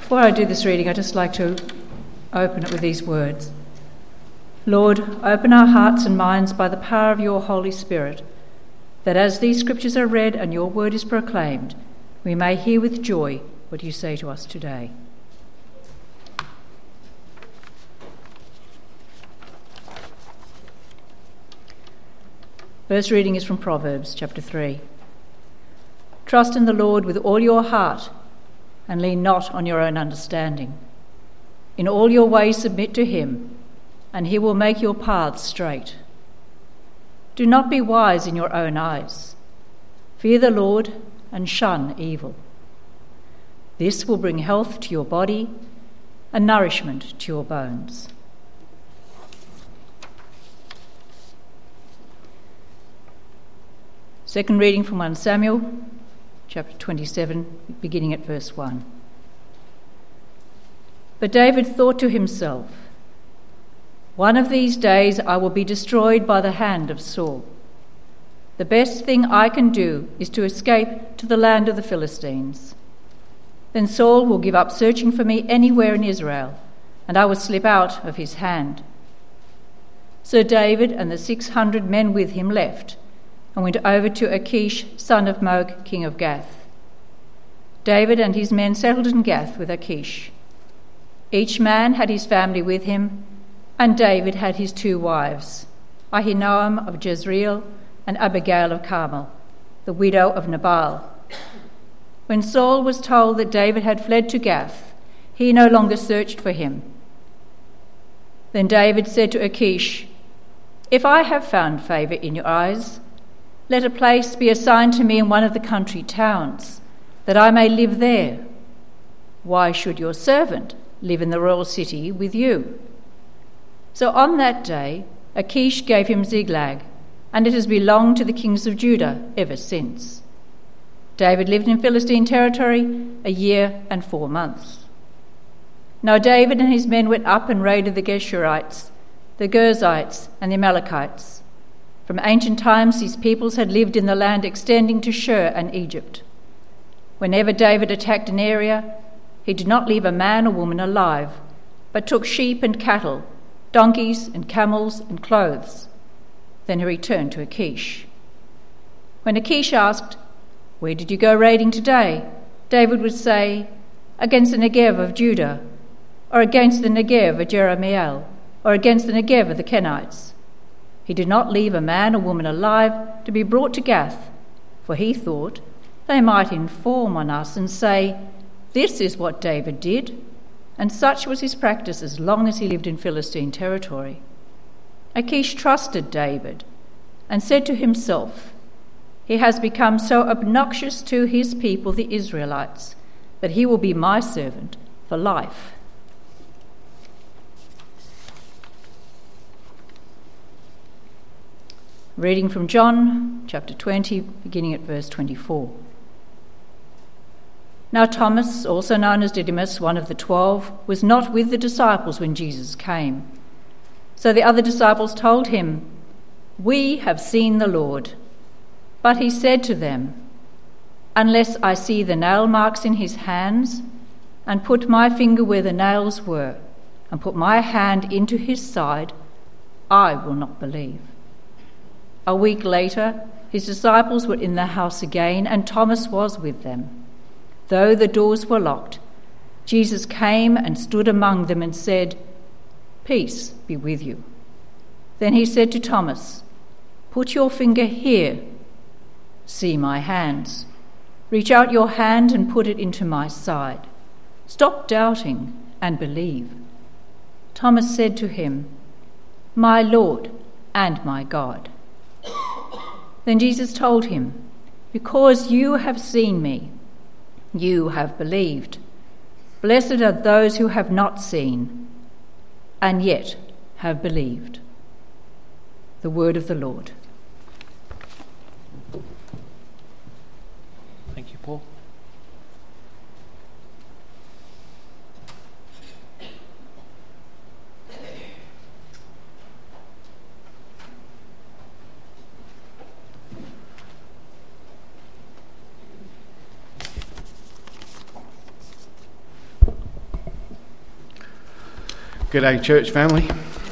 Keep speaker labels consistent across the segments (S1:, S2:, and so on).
S1: Before I do this reading, I'd just like to open it with these words. Lord, open our hearts and minds by the power of your Holy Spirit, that as these scriptures are read and your word is proclaimed, we may hear with joy what you say to us today. First reading is from Proverbs chapter 3. Trust in the Lord with all your heart and lean not on your own understanding. In all your ways submit to him, and he will make your paths straight. Do not be wise in your own eyes. Fear the Lord and shun evil. This will bring health to your body and nourishment to your bones. Second reading from 1 Samuel, chapter 27, beginning at verse 1. But David thought to himself, one of these days I will be destroyed by the hand of Saul. The best thing I can do is to escape to the land of the Philistines. Then Saul will give up searching for me anywhere in Israel, and I will slip out of his hand. So David and the 600 men with him left and went over to Achish, son of Maok, king of Gath. David and his men settled in Gath with Achish. Each man had his family with him, and David had his 2 wives, Ahinoam of Jezreel and Abigail of Carmel, the widow of Nabal. When Saul was told that David had fled to Gath, he no longer searched for him. Then David said to Achish, if I have found favour in your eyes, let a place be assigned to me in one of the country towns, that I may live there. Why should your servant live in the royal city with you? So on that day, Achish gave him Ziklag, and it has belonged to the kings of Judah ever since. David lived in Philistine territory 1 year and 4 months. Now David and his men went up and raided the Geshurites, the Girzites, and the Amalekites. From ancient times these peoples had lived in the land extending to Shur and Egypt. Whenever David attacked an area, he did not leave a man or woman alive, but took sheep and cattle, donkeys and camels and clothes. Then he returned to Achish. When Achish asked, where did you go raiding today? David would say, against the Negev of Judah, or against the Negev of Jerahmeel, or against the Negev of the Kenites. He did not leave a man or woman alive to be brought to Gath, for he thought they might inform on us and say, this is what David did, and such was his practice as long as he lived in Philistine territory. Achish trusted David and said to himself, he has become so obnoxious to his people, the Israelites, that he will be my servant for life. Reading from John, chapter 20, beginning at verse 24. Now Thomas, also known as Didymus, one of the 12, was not with the disciples when Jesus came. So the other disciples told him, we have seen the Lord. But he said to them, unless I see the nail marks in his hands, and put my finger where the nails were, and put my hand into his side, I will not believe. A week later, his disciples were in the house again, and Thomas was with them. Though the doors were locked, Jesus came and stood among them and said, peace be with you. Then he said to Thomas, put your finger here. See my hands. Reach out your hand and put it into my side. Stop doubting and believe. Thomas said to him, my Lord and my God. Then Jesus told him, because you have seen me, you have believed. Blessed are those who have not seen and yet have believed. The word of the Lord.
S2: Thank you, Paul. G'day, church family.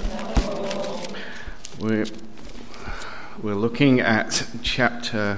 S2: We're looking at chapter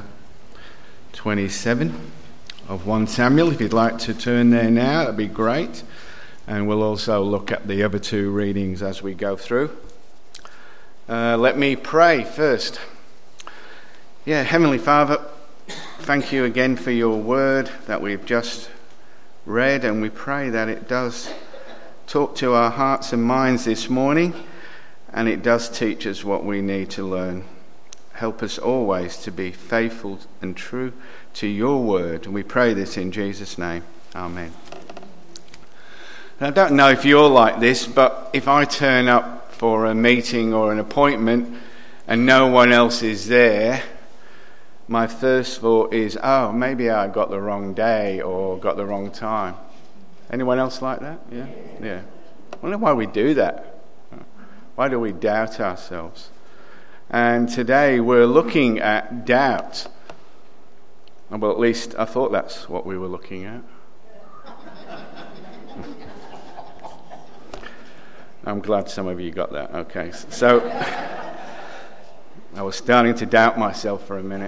S2: 27 of 1 Samuel. If you'd like to turn there now, that'd be great. And we'll also look at the other two readings as we go through. Let me pray first. Heavenly Father, thank you again for your word that we've just read, and we pray that it does talk to our hearts and minds this morning, and it does teach us what we need to learn. Help us always to be faithful and true to your word, and we pray this in Jesus' name. Amen. And I don't know if you're like this, but if I turn up for a meeting or an appointment and no one else is there, my first thought is, maybe I got the wrong day or got the wrong time. Anyone else like that? Yeah. I wonder why we do that. Why do we doubt ourselves? And today we're looking at doubt. Well, at least I thought that's what we were looking at. I'm glad some of you got that. Okay, so I was starting to doubt myself for a minute.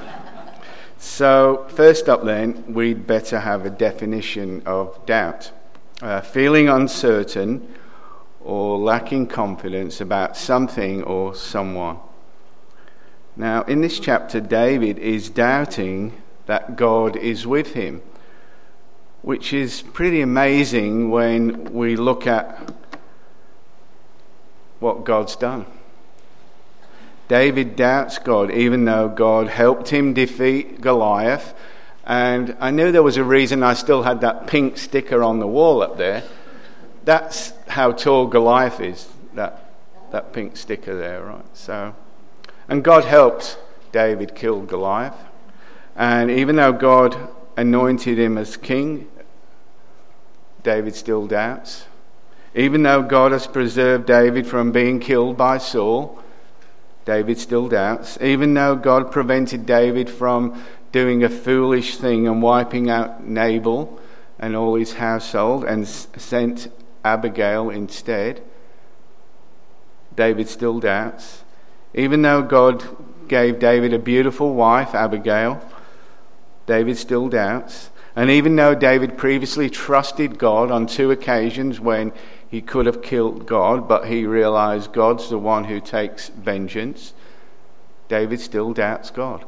S2: So first up then, we'd better have a definition of doubt. Feeling uncertain or lacking confidence about something or someone. Now, in this chapter, David is doubting that God is with him, which is pretty amazing when we look at what God's done. David doubts God, even though God helped him defeat Goliath. And I knew there was a reason I still had that pink sticker on the wall up there. That's how tall Goliath is, that pink sticker there, right? So, and God helped David kill Goliath. And even though God anointed him as king, David still doubts. Even though God has preserved David from being killed by Saul, David still doubts. Even though God prevented David from doing a foolish thing and wiping out Nabal and all his household and sent Abigail instead, David still doubts. Even though God gave David a beautiful wife, Abigail, David still doubts. And even though David previously trusted God on 2 occasions when he could have killed God, but he realized God's the one who takes vengeance, David still doubts God.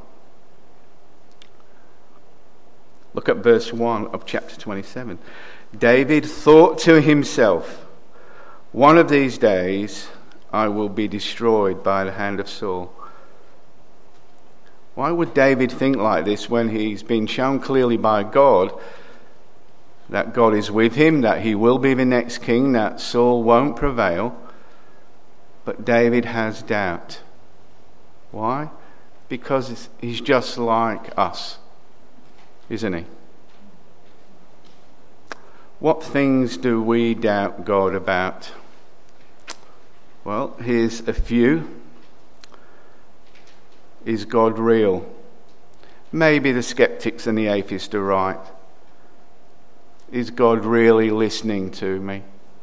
S2: Look at verse 1 of chapter 27. David thought to himself, "One of these days I will be destroyed by the hand of Saul." Why would David think like this when he's been shown clearly by God that God is with him, that he will be the next king, that Saul won't prevail? But David has doubt. Why? Because he's just like us, isn't he? What things do we doubt God about? Well, here's a few. Is God real? Maybe the skeptics and the atheists are right. Is God really listening to me?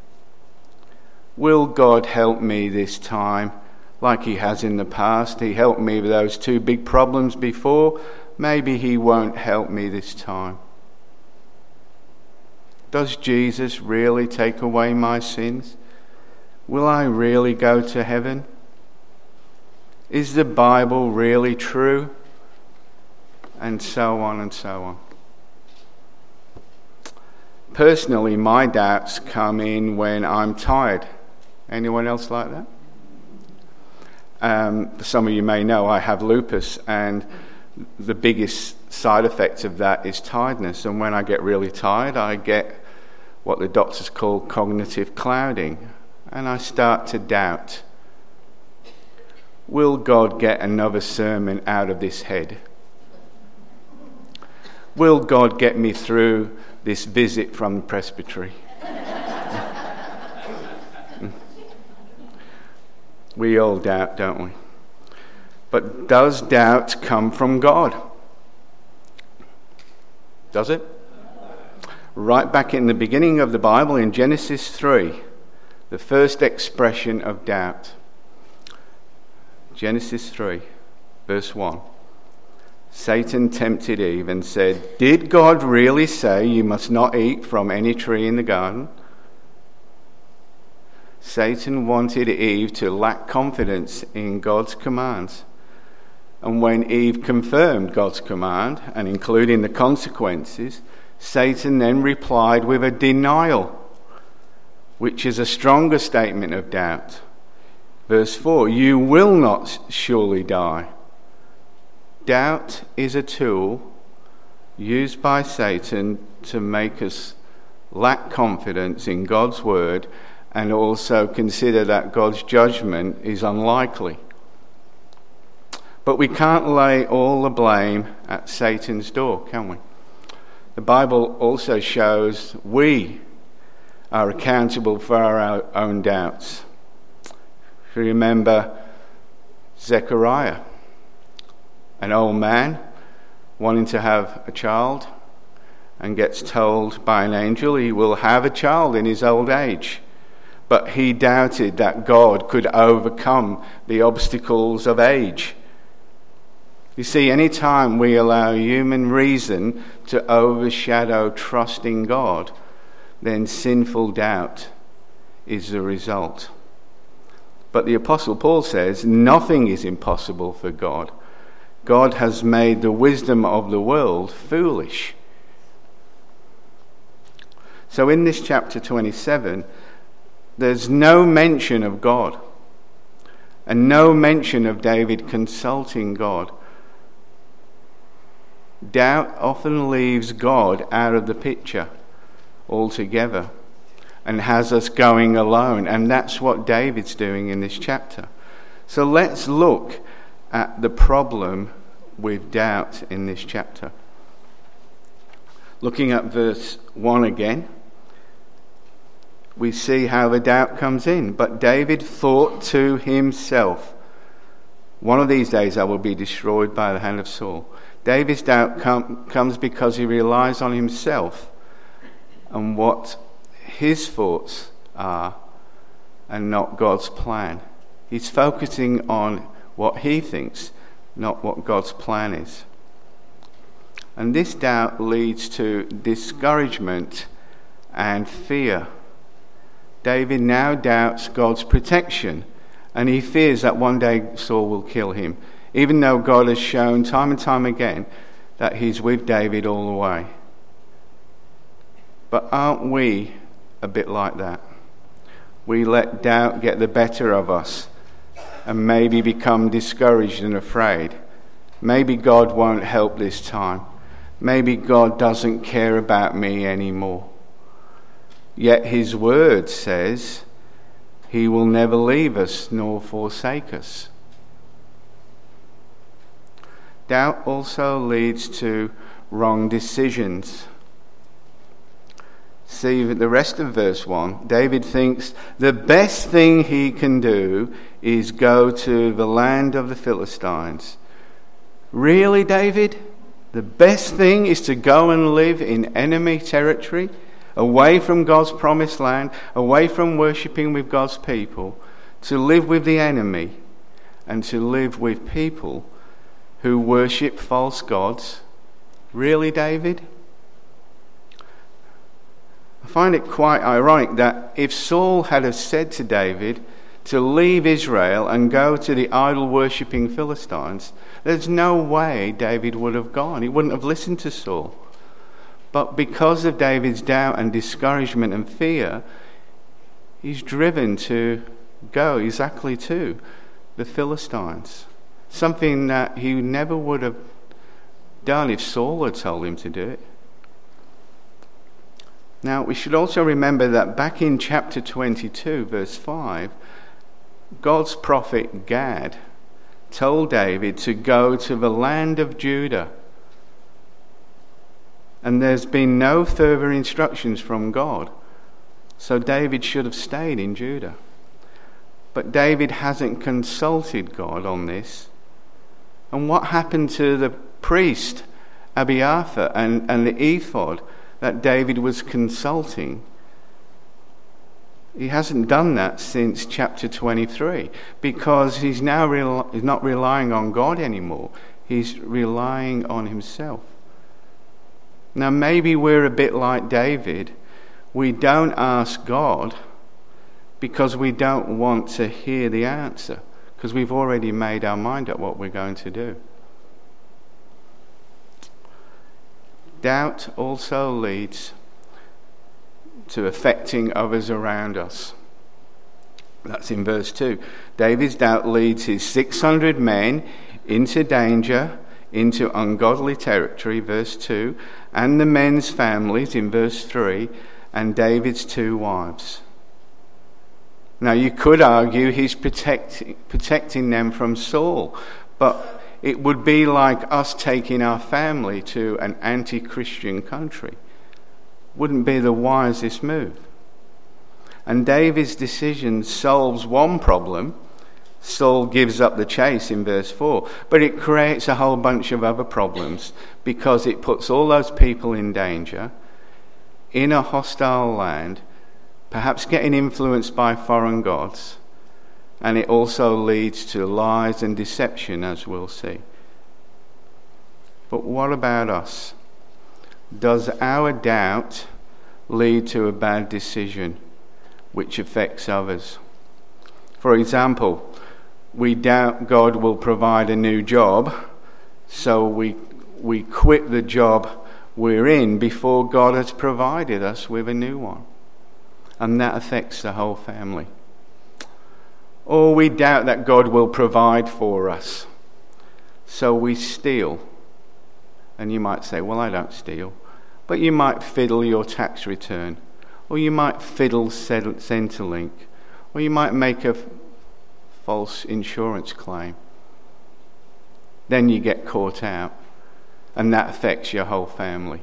S2: Will God help me this time like he has in the past? He helped me with those 2 big problems before. Maybe he won't help me this time. Does Jesus really take away my sins? Will I really go to heaven? Is the Bible really true? And so on and so on. Personally, my doubts come in when I'm tired. Anyone else like that? Some of you may know I have lupus, and the biggest side effect of that is tiredness. And when I get really tired, I get what the doctors call cognitive clouding, and I start to doubt. Will God get another sermon out of this head? Will God get me through this visit from the presbytery? We all doubt, don't we? But does doubt come from God? Does it? Right back in the beginning of the Bible, in Genesis 3, the first expression of doubt. Genesis 3, verse 1. Satan tempted Eve and said, "Did God really say you must not eat from any tree in the garden?" Satan wanted Eve to lack confidence in God's commands. And when Eve confirmed God's command, and including the consequences, Satan then replied with a denial, which is a stronger statement of doubt. Verse 4, "You will not surely die." Doubt is a tool used by Satan to make us lack confidence in God's word and also consider that God's judgment is unlikely. But we can't lay all the blame at Satan's door, can we? The Bible also shows we are accountable for our own doubts. If you remember Zechariah, an old man wanting to have a child and gets told by an angel he will have a child in his old age. But he doubted that God could overcome the obstacles of age. You see, any time we allow human reason to overshadow trust in God, then sinful doubt is the result. But the Apostle Paul says, nothing is impossible for God. God has made the wisdom of the world foolish. So in this chapter 27, there's no mention of God and no mention of David consulting God. Doubt often leaves God out of the picture altogether and has us going alone, and that's what David's doing in this chapter. So let's look at the problem with doubt in this chapter. Looking at verse 1 again, we see how the doubt comes in. But David thought to himself, "One of these days I will be destroyed by the hand of Saul." David's doubt comes because he relies on himself and what his thoughts are and not God's plan. He's focusing on what he thinks, not what God's plan is. And this doubt leads to discouragement and fear. David now doubts God's protection, and he fears that one day Saul will kill him, even though God has shown time and time again that he's with David all the way. But aren't we a bit like that? We let doubt get the better of us and maybe become discouraged and afraid. Maybe God won't help this time. Maybe God doesn't care about me anymore. Yet his word says he will never leave us nor forsake us. Doubt also leads to wrong decisions. See the rest of verse 1. David thinks the best thing he can do is go to the land of the Philistines. Really, David? The best thing is to go and live in enemy territory, away from God's promised land, away from worshipping with God's people, to live with the enemy and to live with people who worship false gods. Really, David? I find it quite ironic that if Saul had have said to David to leave Israel and go to the idol-worshipping Philistines, there's no way David would have gone. He wouldn't have listened to Saul. But because of David's doubt and discouragement and fear, he's driven to go exactly to the Philistines. Something that he never would have done if Saul had told him to do it. Now, we should also remember that back in chapter 22, verse 5, God's prophet Gad told David to go to the land of Judah. And there's been no further instructions from God. So David should have stayed in Judah. But David hasn't consulted God on this. And what happened to the priest Abiathar and the ephod that David was consulting? He hasn't done that since chapter 23 because he's now he's not relying on God anymore. He's relying on himself. Now maybe we're a bit like David. We don't ask God because we don't want to hear the answer, because we've already made our mind up what we're going to do. Doubt also leads to affecting others around us. That's in verse 2. David's doubt leads his 600 men into danger, into ungodly territory, verse 2, and the men's families in verse 3, and David's 2 wives. Now you could argue he's protecting them from Saul, but it would be like us taking our family to an anti-Christian country. Wouldn't be the wisest move. And David's decision solves one problem. Saul gives up the chase in verse 4, but it creates a whole bunch of other problems because it puts all those people in danger, in a hostile land, perhaps getting influenced by foreign gods, and it also leads to lies and deception, as we'll see. But what about us? Does our doubt lead to a bad decision which affects others? For example, we doubt God will provide a new job, so we quit the job we're in before God has provided us with a new one. And that affects the whole family. Or we doubt that God will provide for us, so we steal. And you might say, well, I don't steal. But you might fiddle your tax return, or you might fiddle Centrelink, or you might make a false insurance claim. Then you get caught out, and that affects your whole family.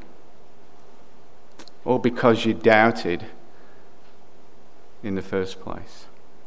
S2: Or because you doubted in the first place.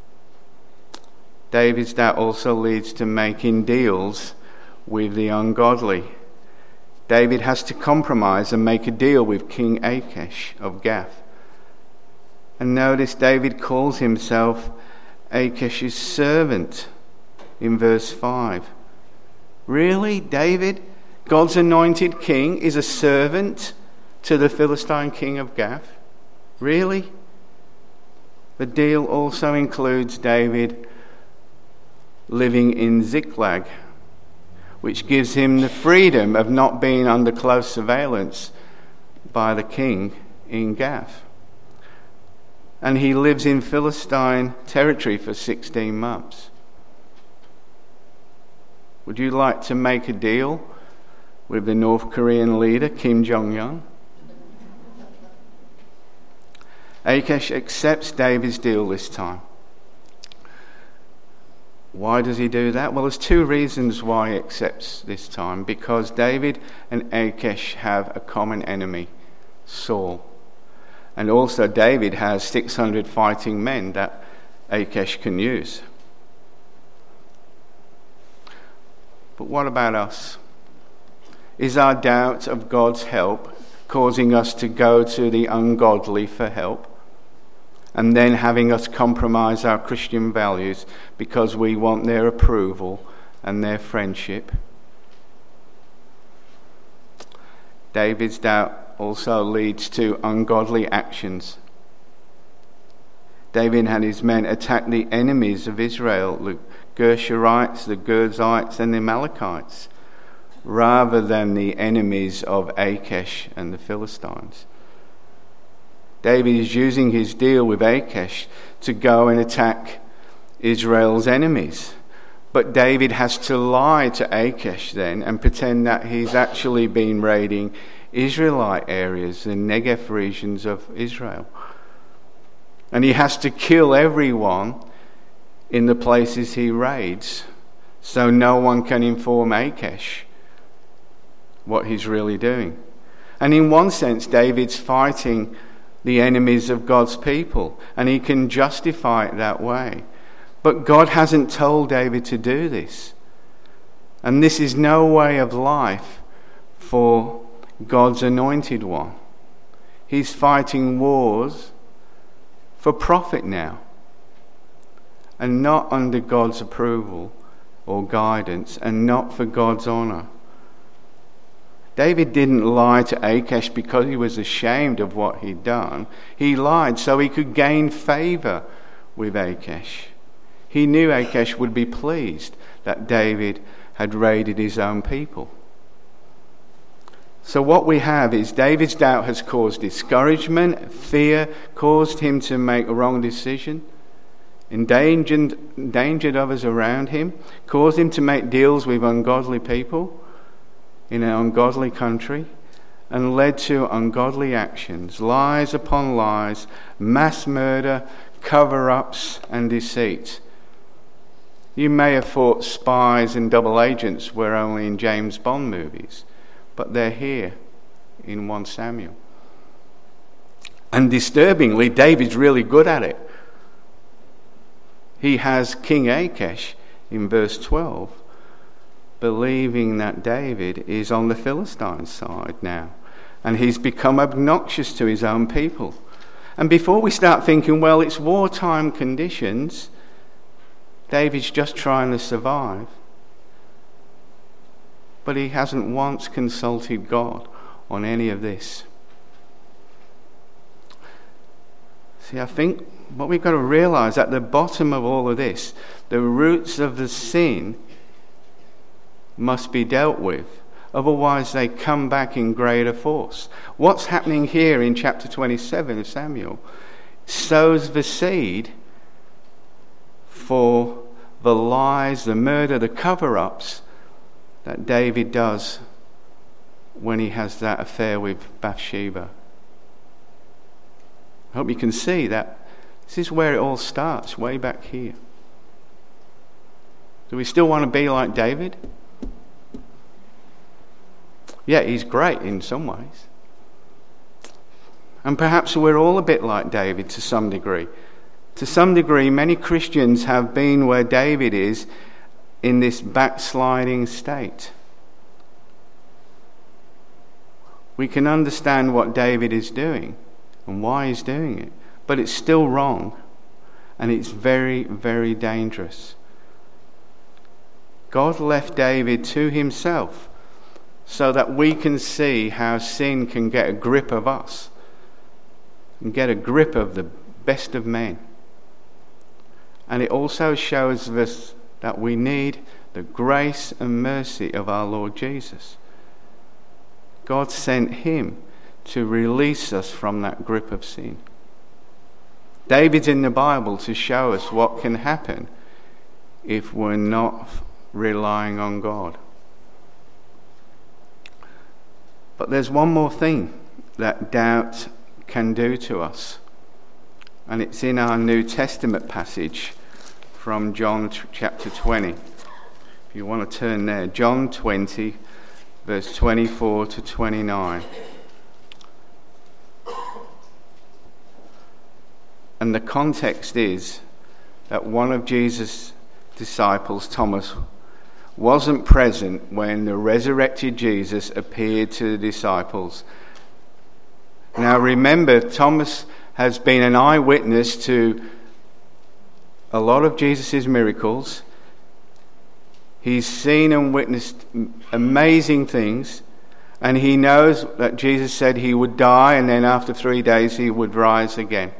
S2: David's doubt also leads to making deals with the ungodly. David has to compromise and make a deal with King Achish of Gath. And notice David calls himself Achish's servant in verse 5. Really, David, God's anointed king, is a servant to the Philistine king of Gath? Really? The deal also includes David living in Ziklag, which gives him the freedom of not being under close surveillance by the king in Gath. And he lives in Philistine territory for 16 months. Would you like to make a deal with the North Korean leader, Kim Jong-un? Achish accepts David's deal this time. Why does he do that? Well, there's two reasons why he accepts this time. Because David and Achish have a common enemy, Saul. And also David has 600 fighting men that Achish can use. But what about us? Is our doubt of God's help causing us to go to the ungodly for help? And then having us compromise our Christian values because we want their approval and their friendship? David's doubt also leads to ungodly actions. David had his men attack the enemies of Israel, the Gershurites, the Girzites, and the Amalekites, rather than the enemies of Achish and the Philistines. David is using his deal with Achish to go and attack Israel's enemies. But David has to lie to Achish then and pretend that he's actually been raiding Israelite areas, the Negev regions of Israel. And he has to kill everyone in the places he raids, so no one can inform Achish what he's really doing. And in one sense, David's fighting the enemies of God's people, and he can justify it that way. But God hasn't told David to do this. And this is no way of life for God's anointed one. He's fighting wars for profit now, and not under God's approval or guidance, and not for God's honour. David didn't lie to Achish because he was ashamed of what he'd done. He lied so he could gain favour with Achish. He knew Achish would be pleased that David had raided his own people. So what we have is David's doubt has caused discouragement, fear, caused him to make a wrong decision, endangered others around him, caused him to make deals with ungodly people in an ungodly country, and led to ungodly actions, lies upon lies, mass murder, cover-ups and deceit. You may have thought spies and double agents were only in James Bond movies, but they're here in 1 Samuel. And disturbingly, David's really good at it. He has King Achish in verse 12 believing that David is on the Philistine side now, and he's become obnoxious to his own people. And before we start thinking, well, it's wartime conditions, David's just trying to survive, but he hasn't once consulted God on any of this. See, I think what we've got to realise at the bottom of all of this, the roots of the sin must be dealt with. Otherwise they come back in greater force. What's happening here in chapter 27 of Samuel sows the seed for the lies, the murder, the cover-ups that David does when he has that affair with Bathsheba. I hope you can see that this is where it all starts, way back here. Do we still want to be like David? Yeah, he's great in some ways. And perhaps we're all a bit like David to some degree. To some degree, many Christians have been where David is in this backsliding state. We can understand what David is doing and why he's doing it, but it's still wrong, and it's very, very dangerous. God left David to himself so that we can see how sin can get a grip of us and get a grip of the best of men. And it also shows us that we need the grace and mercy of our Lord Jesus. God sent him to release us from that grip of sin. David's in the Bible to show us what can happen if we're not relying on God. But there's one more thing that doubt can do to us, and it's in our New Testament passage from John chapter 20. If you want to turn there, John 20, verse 24 to 29. And the context is that one of Jesus' disciples, Thomas, wasn't present when the resurrected Jesus appeared to the disciples. Now remember, Thomas has been an eyewitness to a lot of Jesus' miracles. He's seen and witnessed amazing things, and he knows that Jesus said he would die and then after 3 days he would rise again.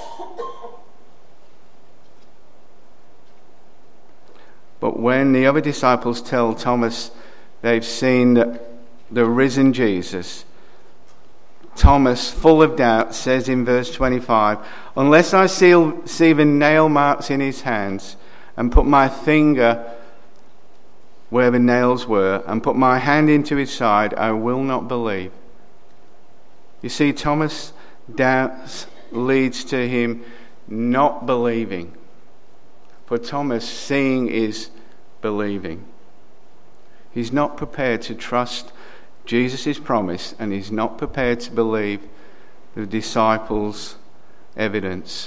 S2: But when the other disciples tell Thomas they've seen the risen Jesus, Thomas, full of doubt, says in verse 25, "Unless I see the nail marks in his hands and put my finger where the nails were and put my hand into his side, I will not believe." You see, Thomas' doubts leads to him not believing. For Thomas, seeing is believing. He's not prepared to trust Jesus' promise, and he's not prepared to believe the disciples' evidence.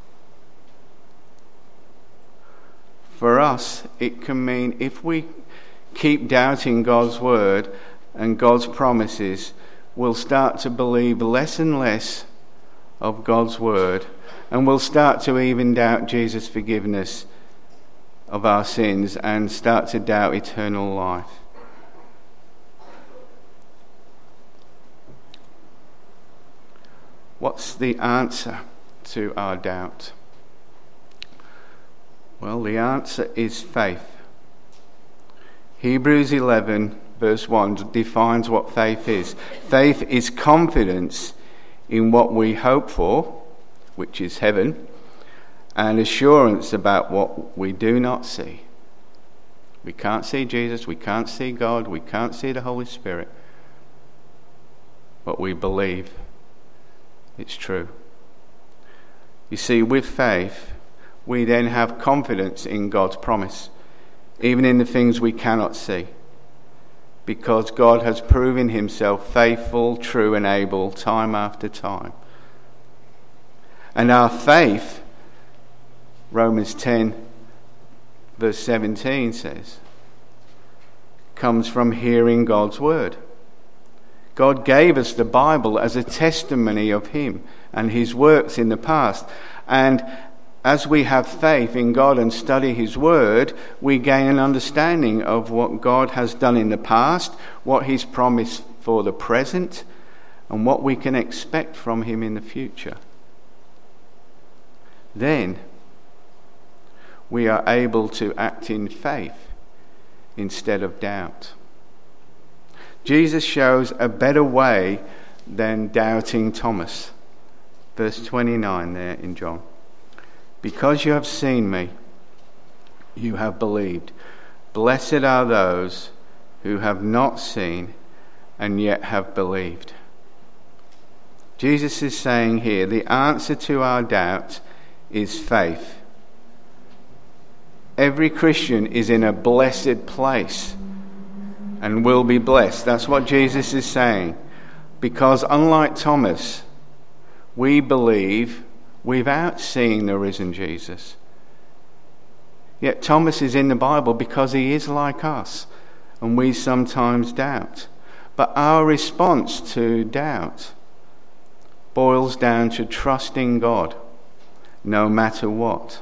S2: For us, it can mean if we keep doubting God's word and God's promises, we'll start to believe less and less of God's word, And we'll start to even doubt Jesus' forgiveness of our sins and start to doubt eternal life. What's the answer to our doubt? Well, the answer is faith. Hebrews 11 verse 1 defines what faith is. Faith is confidence in what we hope for, which is heaven, and assurance about what we do not see. We can't see Jesus, we can't see God, we can't see the Holy Spirit, but we believe it's true. You see, with faith, we then have confidence in God's promise, even in the things we cannot see, because God has proven himself faithful, true, and able time after time. And our faith, Romans 10 verse 17 says, comes from hearing God's word. God gave us the Bible as a testimony of him and his works in the past. And as we have faith in God and study his word, we gain an understanding of what God has done in the past, what he's promised for the present, and what we can expect from him in the future. Then we are able to act in faith instead of doubt. Jesus shows a better way than doubting Thomas. Verse 29 there in John. Because you have seen me, you have believed. Blessed are those who have not seen and yet have believed. Jesus is saying here, the answer to our doubt is faith. Every Christian is in a blessed place and will be blessed. That's what Jesus is saying. Because unlike Thomas, we believe without seeing the risen Jesus. Yet Thomas is in the Bible because he is like us, and we sometimes doubt. But our response to doubt boils down to trusting God, no matter what.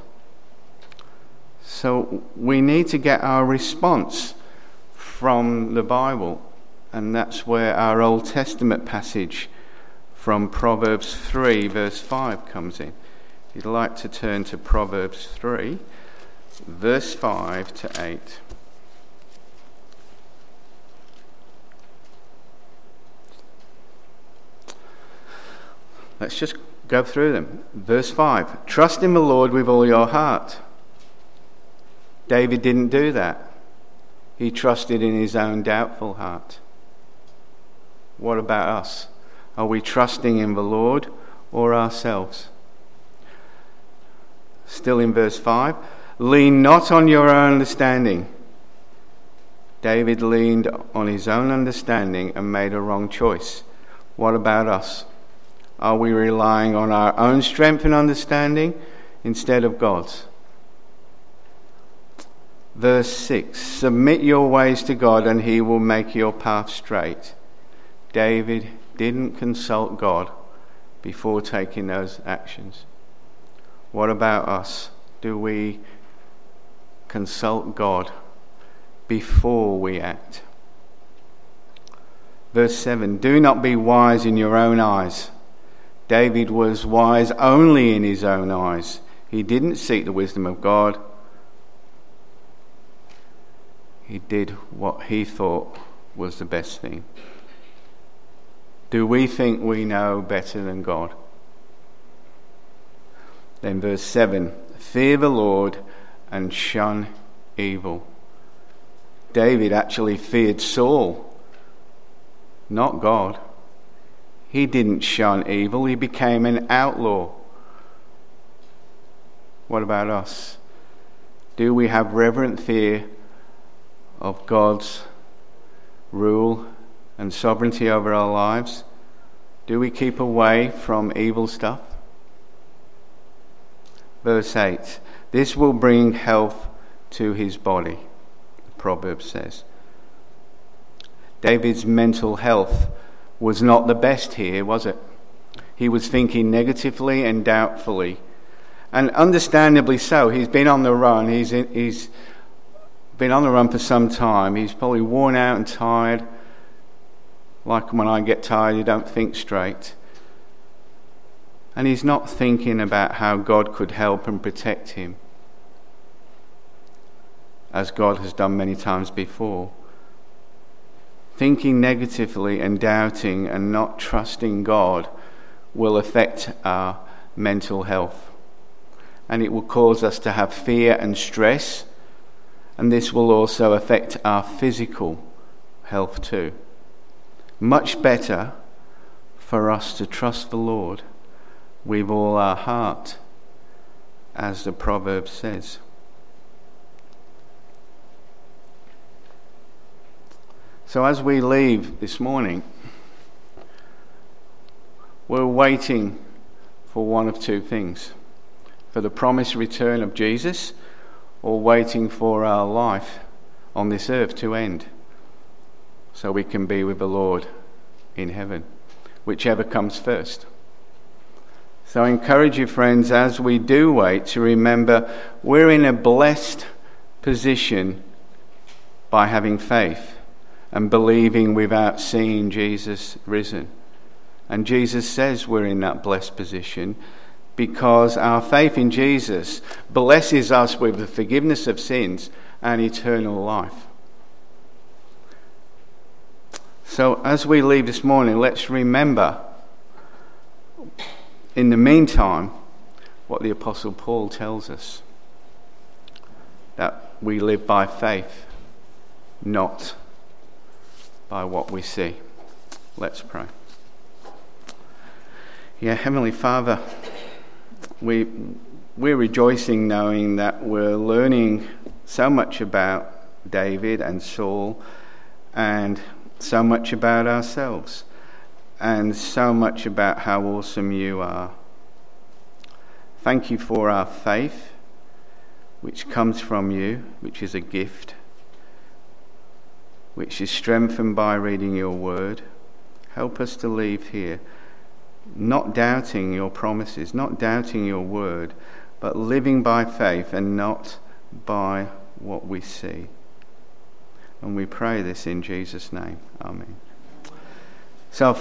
S2: So we need to get our response from the Bible, and that's where our Old Testament passage from Proverbs 3 verse 5 comes in. If you'd like to turn to Proverbs 3 verse 5 to 8. Let's just go through them. Verse 5. Trust in the Lord with all your heart. David didn't do that. He trusted in his own doubtful heart. What about us? Are we trusting in the Lord or ourselves? Still in verse 5. Lean not on your own understanding. David leaned on his own understanding and made a wrong choice. What about us? Are we relying on our own strength and understanding instead of God's? Verse 6. Submit your ways to God and he will make your path straight. David didn't consult God before taking those actions. What about us? Do we consult God before we act? Verse 7. Do not be wise in your own eyes. David was wise only in his own eyes. He didn't seek the wisdom of God. He did what he thought was the best thing. Do we think we know better than God? Then verse 7. Fear the Lord and shun evil. David actually feared Saul, not God. He didn't shun evil. He became an outlaw. What about us? Do we have reverent fear of God's rule and sovereignty over our lives? Do we keep away from evil stuff? Verse 8. This will bring health to his body, Proverbs says. David's mental health was not the best here, was it? He was thinking negatively and doubtfully And understandably so. He's been on the run. He's been on the run for some time. He's probably worn out and tired. Like when I get tired, you don't think straight. And he's not thinking about how God could help and protect him, as God has done many times before. Thinking negatively and doubting and not trusting God will affect our mental health. And it will cause us to have fear and stress. And this will also affect our physical health too. Much better for us to trust the Lord with all our heart, as the proverb says. So as we leave this morning, we're waiting for one of two things: for the promised return of Jesus, or waiting for our life on this earth to end so we can be with the Lord in heaven, whichever comes first. So I encourage you, friends, as we do wait, to remember we're in a blessed position by having faith and believing without seeing Jesus risen. And Jesus says we're in that blessed position because our faith in Jesus blesses us with the forgiveness of sins and eternal life. So as we leave this morning, let's remember, in the meantime, what the Apostle Paul tells us: that we live by faith, not by what we see. Let's pray. Yeah, Heavenly Father, we're rejoicing knowing that we're learning so much about David and Saul, and so much about ourselves, and so much about how awesome you are. Thank you for our faith, which comes from you, which is a gift, which is strengthened by reading your word. Help us to leave here not doubting your promises, not doubting your word, but living by faith and not by what we see. And we pray this in Jesus' name. Amen. So